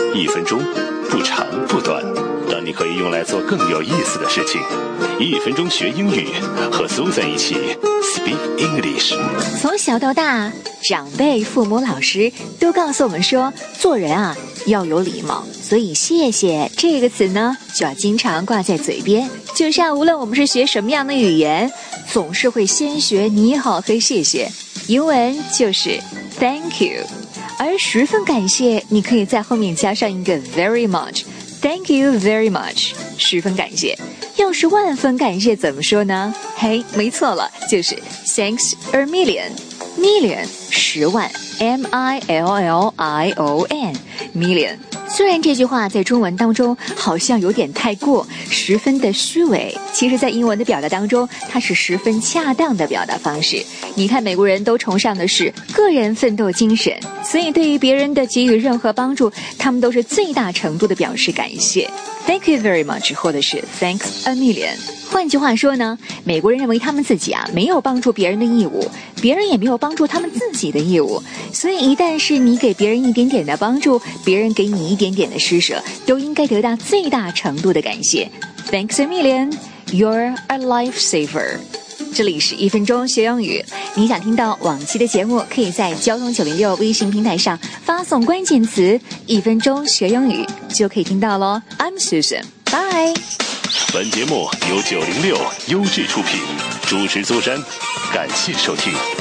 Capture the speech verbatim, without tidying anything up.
一分钟，不长不短，但你可以用来做更有意思的事情。一分钟学英语，和苏在一起 Speak English。 从小到大，长辈、父母、老师都告诉我们说，做人啊要有礼貌，所以谢谢这个词呢就要经常挂在嘴边。就像无论我们是学什么样的语言，总是会先学你好和谢谢。英文就是 Thank you， 而十分感谢你可以在后面加上一个 very much， Thank you very much， 十分感谢。要是万分感谢怎么说呢？嘿，没错了，就是 Thanks a million。 Million 十万 M I L L I O N Million。 虽然这句话在中文当中好像有点太过，十分的虚伪，其实在英文的表达当中它是十分恰当的表达方式。你看美国人都崇尚的是个人奋斗精神，所以对于别人的给予任何帮助，他们都是最大程度的表示感谢。 Thank you very much 或者是 Thanks a million。 换句话说呢，美国人认为他们自己啊没有帮助别人的义务，别人也没有帮助他们自己的义务，所以一旦是你给别人一点点的帮助，别人给你一点点的施舍，都应该得到最大程度的感谢。 Thanks a million, you're a lifesaver。 这里是一分钟学英语，你想听到往期的节目，可以在交通九零六微信平台上发送关键词一分钟学英语就可以听到咯。 I'm Susan， bye。 本节目由九零六优质出品，主持苏珊，感谢收听。